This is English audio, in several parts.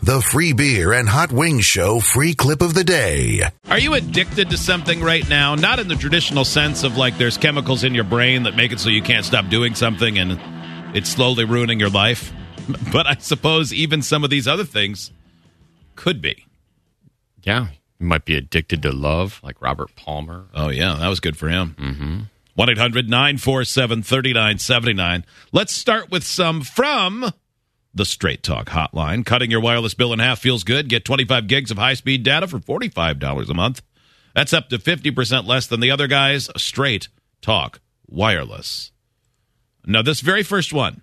The free beer and hot wings show free clip of the day. Are you addicted to something right now? Not in the traditional sense of like there's chemicals in your brain that make it so you can't stop doing something and it's slowly ruining your life. But I suppose even some of these other things could be. Yeah. You might be addicted to love, like Robert Palmer. Oh, yeah. That was good for him. Mm-hmm. 1-800-947-3979. Let's start with some from the Straight Talk hotline. Cutting your wireless bill in half feels good. Get 25 gigs of high-speed data for $45 a month. That's up to 50% less than the other guys. Straight Talk Wireless. Now, this very first one,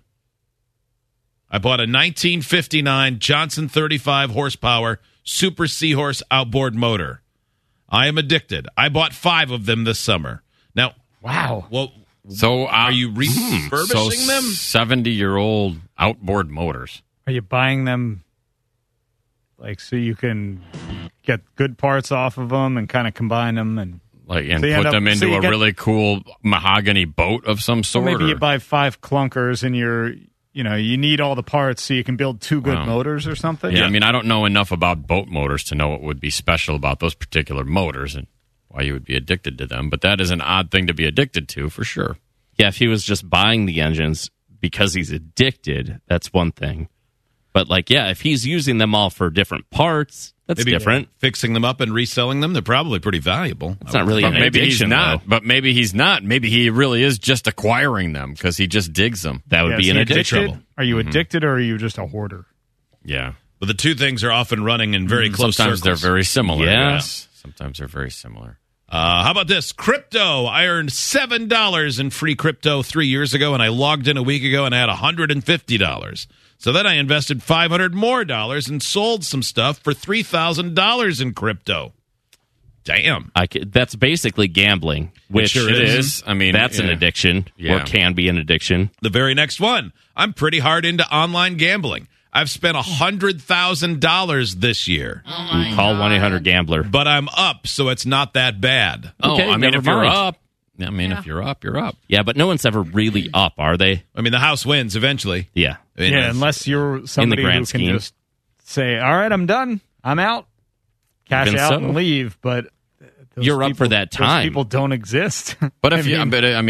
I bought a 1959 Johnson 35 horsepower Super Seahorse outboard motor. I am addicted. I bought 5 of them this summer. Now, wow. Well, so are you refurbishing them? 70-year-old outboard motors. Are you buying them like so you can get good parts off of them and kind of combine them and put them into a really cool mahogany boat of some sort? Or maybe you buy 5 clunkers and you need all the parts so you can build 2 good motors or something? Yeah, I mean, I don't know enough about boat motors to know what would be special about those particular motors and why you would be addicted to them. But that is an odd thing to be addicted to, for sure. Yeah, if he was just buying the engines because he's addicted, that's one thing. But, if he's using them all for different parts, that's different. Fixing them up and reselling them, they're probably pretty valuable. It's not really an maybe addiction, he's not. though. But maybe he's not. Maybe he really is just acquiring them because he just digs them. That would be an addiction. Trouble. Are you addicted or are you just a hoarder? Yeah. But the two things are often running in very close Sometimes circles. they're very similar. Yeah. Yes. Sometimes they're very similar. How about this? Crypto. I earned $7 in free crypto 3 years ago, and I logged in a week ago and I had $150. So then I invested $500 more and sold some stuff for $3,000 in crypto. Damn. That's basically gambling, which sure it is. is. I mean, that's an addiction or can be an addiction. The very next one. I'm pretty hard into online gambling. I've spent $100,000 this year. Call 1-800-GAMBLER. But I'm up, so it's not that bad. Okay, I mean, if you're mind. up. I mean, if you're up, you're up. Yeah, but no one's ever really up, are they? I mean, the house wins eventually. Yeah. I mean, unless you're somebody who can scheme. just say, all right, I'm done. I'm out. Cash Even out so. and leave. But You're up for that time. Those people don't exist. But if I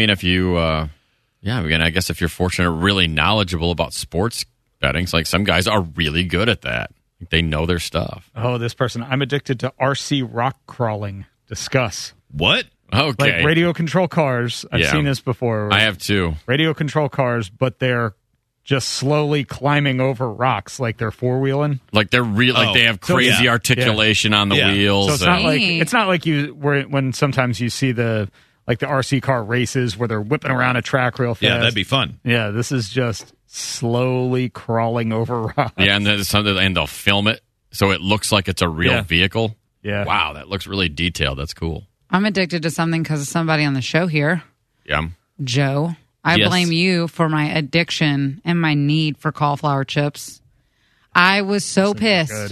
guess if you're fortunate, really knowledgeable about sports betting, like some guys are really good at that. They know their stuff. Oh, this person. I'm addicted to RC rock crawling. Discuss. What? Okay. Like radio control cars. I've seen this before. I have too. Radio control cars, but they're just slowly climbing over rocks like they're four-wheeling. Like they're they have crazy articulation on the wheels. So it's not like when sometimes you see the RC car races where they're whipping around a track real fast. Yeah, that'd be fun. Yeah, this is just slowly crawling over rocks. Yeah, and they'll film it so it looks like it's a real vehicle. Yeah. Wow, that looks really detailed. That's cool. I'm addicted to something because of somebody on the show here. Yeah. Joe, I blame you for my addiction and my need for cauliflower chips. I was so pissed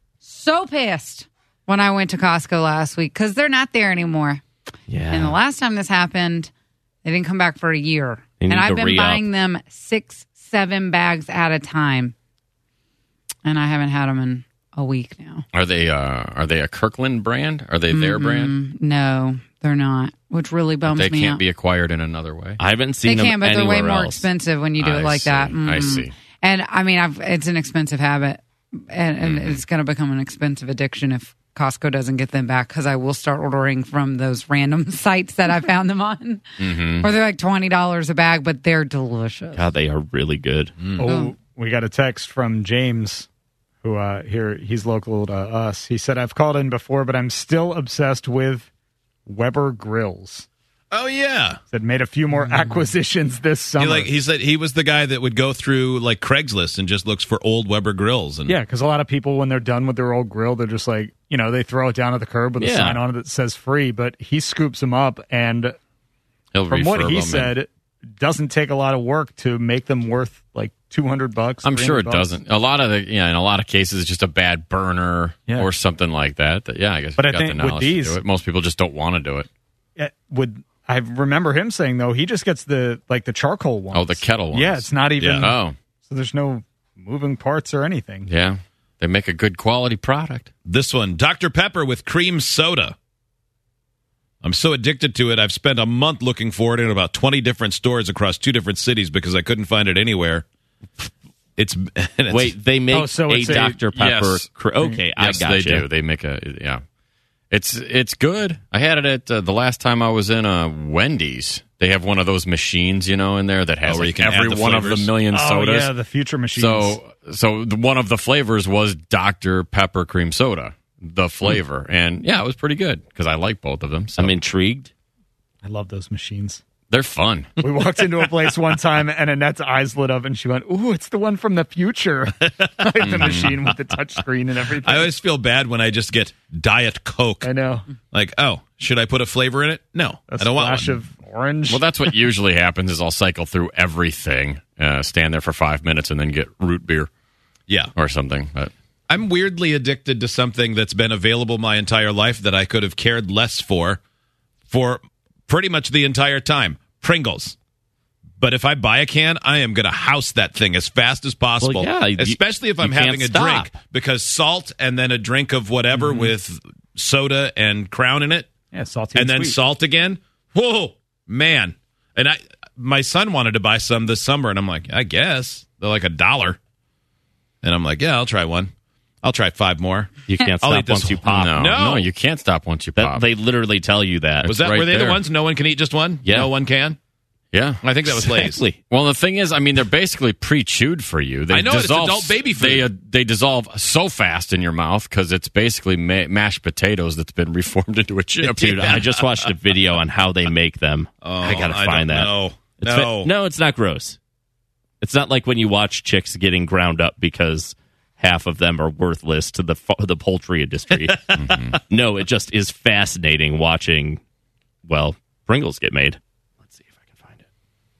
when I went to Costco last week because they're not there anymore. Yeah. And the last time this happened, they didn't come back for a year. And I've been buying them 6-7 bags at a time. And I haven't had them in a week now. Are they a Kirkland brand? Are they their brand? No, they're not, which really bums me out. They can't be acquired in another way? I haven't seen them anywhere else. They can, but they're way more else. expensive when you do it like that. I see. And I mean, it's an expensive habit, and it's going to become an expensive addiction if Costco doesn't get them back, because I will start ordering from those random sites that I found them on. Or they're like $20 a bag, but they're delicious. God, they are really good. Oh, we got a text from James, who he's local to us. He said, I've called in before, but I'm still obsessed with Weber grills. Oh, yeah. Said made a few more acquisitions this summer. He said he was the guy that would go through like Craigslist and just looks for old Weber grills. And yeah, because a lot of people, when they're done with their old grill, they're just like, they throw it down at the curb with a sign on it that says free, but he scoops them up, and from what he said, it doesn't take a lot of work to make them worth like $200. I'm sure it $300. doesn't. A lot of in a lot of cases, it's just a bad burner or something like that. I guess. But I think the with knowledge these, to do it. Most people just don't want to do it. I remember him saying though, he just gets the charcoal ones. Oh, the kettle ones. Yeah, it's not even. Yeah. Oh, so there's no moving parts or anything. Yeah. They make a good quality product. This one, Dr. Pepper with cream soda. I'm so addicted to it, I've spent a month looking for it in about 20 different stores across 2 different cities because I couldn't find it anywhere. Wait, they make a Dr. Pepper. Yes. Okay, yes, I got they you. do. They make yeah. It's good. I had it at the last time I was in Wendy's. They have one of those machines, in there that has where you can every add the one of the million sodas. Oh, yeah, the future machines. So one of the flavors was Dr. Pepper cream soda, the flavor. And yeah, it was pretty good because I like both of them. So. I'm intrigued. I love those machines. They're fun. We walked into a place one time and Annette's eyes lit up and she went, "Ooh, it's the one from the future." Like the machine with the touch screen and everything. I always feel bad when I just get Diet Coke. I know. Like, oh, should I put a flavor in it? No, I don't want one. A splash of orange. Well, that's what usually happens is I'll cycle through everything, stand there for 5 minutes, and then get root beer. Yeah. Or something. But I'm weirdly addicted to something that's been available my entire life that I could have cared less for pretty much the entire time. Pringles. But if I buy a can, I am going to house that thing as fast as possible. Well, yeah, especially if I'm having a drink. Because salt and then a drink of whatever with soda and Crown in it. Yeah, salty and then sweet. Salt again. Whoa, man. And my son wanted to buy some this summer, and I'm like, I guess. They're like $1. And I'm like, yeah, I'll try one. I'll try 5 more. You can't I'll stop eat this once you whole- pop. no, you can't stop once you pop. They literally tell you that. Was that right were they there. the ones no one can eat just one? Yeah. No one can? Yeah. I think that was Lay's. Exactly. Well, the thing is, I mean, they're basically pre-chewed for you. They I know, it's adult baby food. They dissolve so fast in your mouth because it's basically mashed potatoes that's been reformed into a chip. Dude, I just watched a video on how they make them. I gotta find that. No. It's not gross. It's not like when you watch chicks getting ground up because half of them are worthless to the poultry industry. No, it just is fascinating watching, Pringles get made. Let's see if I can find it.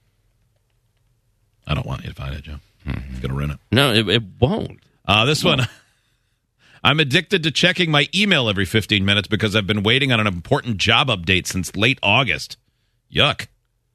I don't want you to find it, Joe. It's going to ruin it. No, it won't. This one. I'm addicted to checking my email every 15 minutes because I've been waiting on an important job update since late August. Yuck.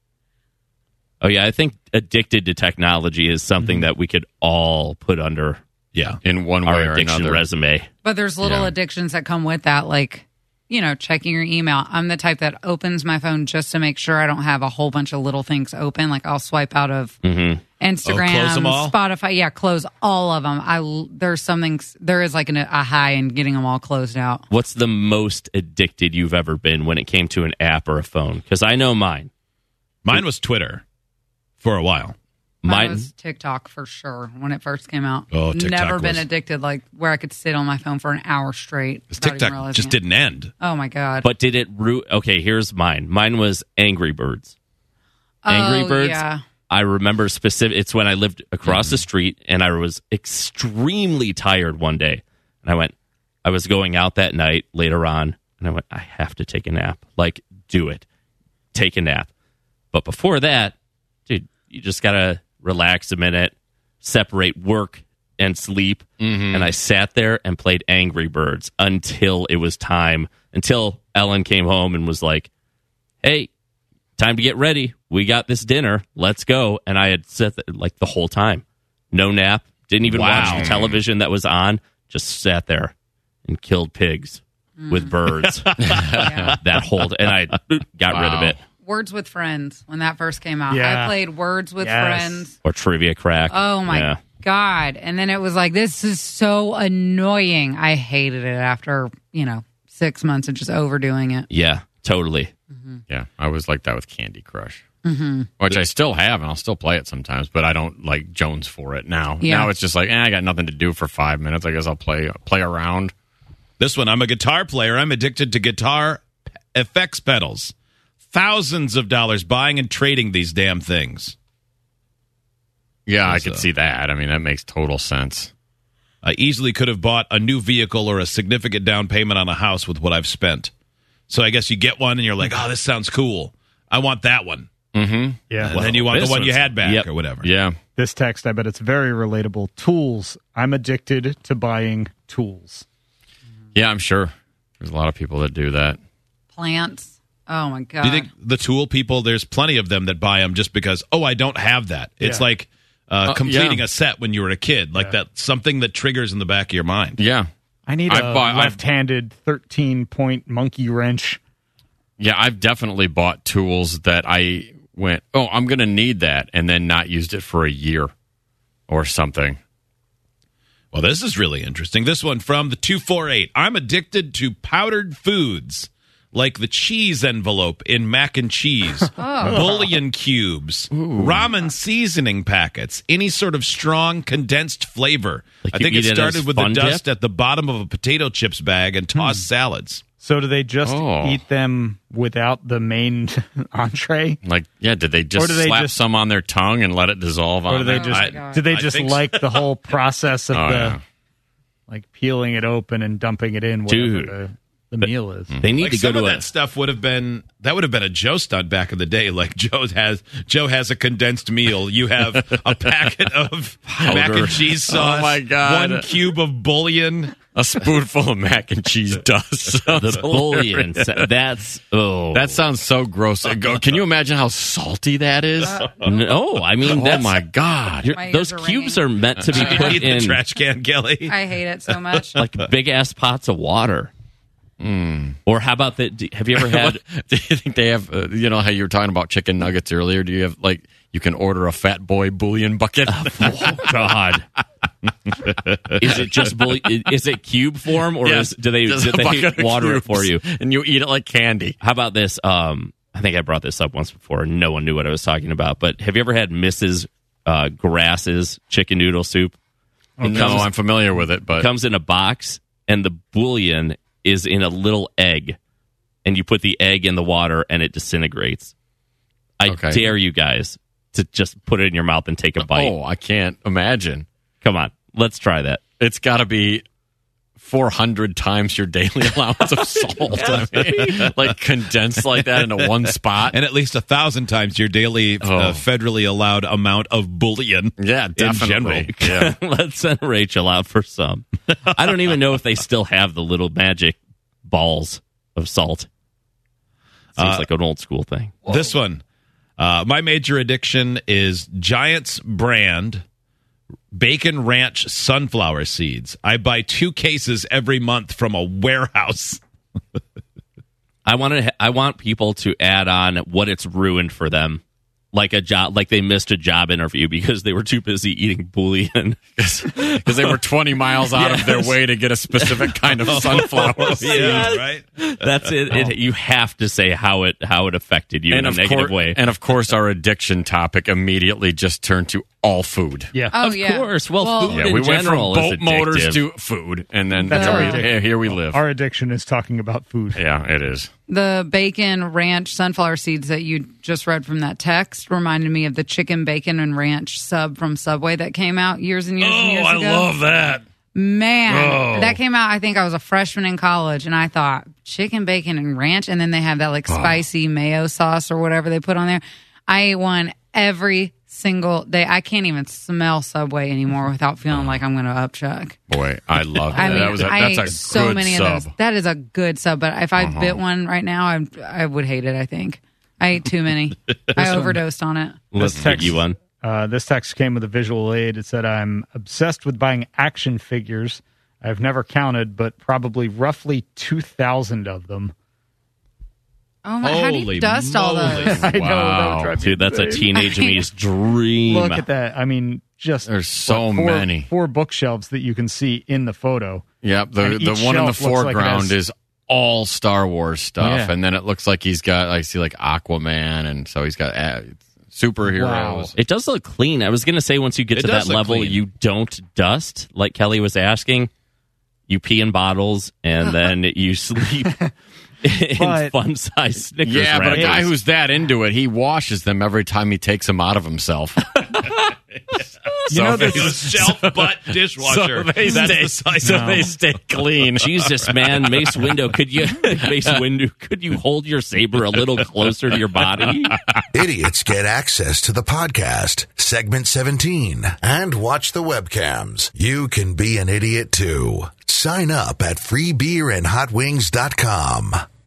Oh, yeah, I think addicted to technology is something that we could all put under in one way our or addiction another. resume. But there's little addictions that come with that, like, checking your email. I'm the type that opens my phone just to make sure I don't have a whole bunch of little things open. Like, I'll swipe out of Instagram, close them all? Spotify. Yeah, close all of them. There is like a high in getting them all closed out. What's the most addicted you've ever been when it came to an app or a phone? Because I know mine. Mine was Twitter for a while. Mine was TikTok for sure when it first came out. Oh, TikTok Never been was- addicted, like where I could sit on my phone for an hour straight. Because without even TikTok realizing just it. didn't end. Oh my God. But did it root? Okay, here's mine. Mine was Angry Birds. Angry Birds. Yeah. I remember specific. It's when I lived across the street and I was extremely tired one day. And I was going out that night later on and I went, I have to take a nap. Like, do it. Take a nap. But before that, dude, you just got to relax a minute, separate work and sleep. And I sat there and played Angry Birds until it was time, until Ellen came home and was like, hey, time to get ready. We got this dinner. Let's go. And I had sat there, like the whole time. No nap. Didn't even watch the television that was on. Just sat there and killed pigs with birds. That whole and I got rid of it. Words with Friends, when that first came out. Yeah. I played Words with Friends. Or Trivia Crack. Oh, my God. And then it was like, this is so annoying. I hated it after, 6 months of just overdoing it. Yeah, totally. Yeah, I was like that with Candy Crush, which I still have, and I'll still play it sometimes, but I don't like Jones for it now. Yeah. Now it's just like, I got nothing to do for 5 minutes. I guess I'll play around. This one, I'm a guitar player. I'm addicted to guitar effects pedals. Thousands of dollars buying and trading these damn things. Yeah, I could see that. I mean, that makes total sense. I easily could have bought a new vehicle or a significant down payment on a house with what I've spent. So I guess you get one and you're like, oh, this sounds cool. I want that one. Mm-hmm. Yeah. And then you want the this one you one's- had back Yep. or whatever. Yeah. This text, I bet it's very relatable. Tools. I'm addicted to buying tools. Yeah, I'm sure. There's a lot of people that do that. Plants. Oh, my God. Do you think the tool people, there's plenty of them that buy them just because, I don't have that. It's Yeah. like completing a set when you were a kid, like that something that triggers in the back of your mind. Yeah. I need a left-handed 13-point monkey wrench. Yeah, I've definitely bought tools that I went, I'm going to need that, and then not used it for a year or something. Well, this is really interesting. This one from the 248. I'm addicted to powdered foods like the cheese envelope in mac and cheese, bouillon cubes, ramen seasoning packets, any sort of strong condensed flavor. Like I think it started with the dust at the bottom of a potato chips bag and tossed salads. So do they just eat them without the main entree? Like, did they just slap some on their tongue and let it dissolve on there? Do they just like the whole process of like peeling it open and dumping it in, whatever the meal is? They need to go to that stuff would have been a Joe stunt back in the day. Like Joe has a condensed meal. You have a packet of mac and cheese sauce. Oh my God. 1 cube of bouillon. A spoonful of mac and cheese dust. The bouillon. That sounds so gross. Can you imagine how salty that is? No, I mean, oh my God. Those cubes are meant to be put in the trash can, Kelly. I hate it so much. Like big ass pots of water. Or how about have you ever had? Do you think they have? How you were talking about chicken nuggets earlier? Do you have you can order a Fat Boy bouillon bucket? Oh God! Is it just is it cube form or do they water it for you and you eat it like candy? How about this? I think I brought this up once before. And no one knew what I was talking about. But have you ever had Mrs. Grass's chicken noodle soup? No, I'm familiar with it, but it comes in a box and the bouillon is in a little egg, and you put the egg in the water and it disintegrates. I dare you guys to just put it in your mouth and take a bite. Oh, I can't imagine. Come on, let's try that. It's got to be 400 times your daily allowance of salt. I mean, like condensed like that into one spot. And at least 1,000 times your daily federally allowed amount of bouillon. Yeah, definitely. Yeah. Let's send Rachel out for some. I don't even know if they still have the little magic balls of salt. Seems like an old school thing. Whoa. This one. My major addiction is Giant's brand Bacon Ranch sunflower seeds. I buy 2 cases every month from a warehouse. I want people to add on what it's ruined for them. Like a job, like they missed a job interview because they were too busy eating bouillon because they were 20 miles out of their way to get a specific kind of sunflower seed. Yeah, right. That's it. You have to say how it affected you in a negative way. And of course, our addiction topic immediately just turned to all food. Yeah, of course. Well, food in we general went from boat motors addictive. to food, and then here we live. Our addiction is talking about food. Yeah, it is. The bacon ranch sunflower seeds that you just read from that text reminded me of the chicken bacon and ranch sub from Subway that came out years and years and years ago. I love that. Man, that came out, I think I was a freshman in college, and I thought, chicken, bacon, and ranch, and then they have that like spicy mayo sauce or whatever they put on there. I ate one every single day. I can't even smell Subway anymore without feeling like I'm going to upchuck. Boy, I love that. I mean, that's a so good many sub. of those. That is a good sub, but if I bit one right now, I would hate it, I think. I ate too many. I overdosed on it. Let's take you one. This text came with a visual aid. It said, I'm obsessed with buying action figures. I've never counted, but probably roughly 2,000 of them. Oh my! How do you dust all those? I know, dude, that's a teenage me's dream. Look at that. I mean, just there's so many. 4 bookshelves that you can see in the photo. Yep, the one in the foreground is all Star Wars stuff, and then it looks like he's got, I see like Aquaman, and so he's got superheroes. Wow. It does look clean. I was going to say once you get to that level, you don't dust, like Kelly was asking. You pee in bottles, and then you sleep. In fun-sized Snickers Yeah, wrappers. but a guy who's that into it, he washes them every time he takes them out of himself. There's a shelf-butt dishwasher. So they stay clean. Jesus, man, Mace Windu, could you hold your saber a little closer to your body? Idiots get access to the podcast, segment 17, and watch the webcams. You can be an idiot too. Sign up at freebeerandhotwings.com.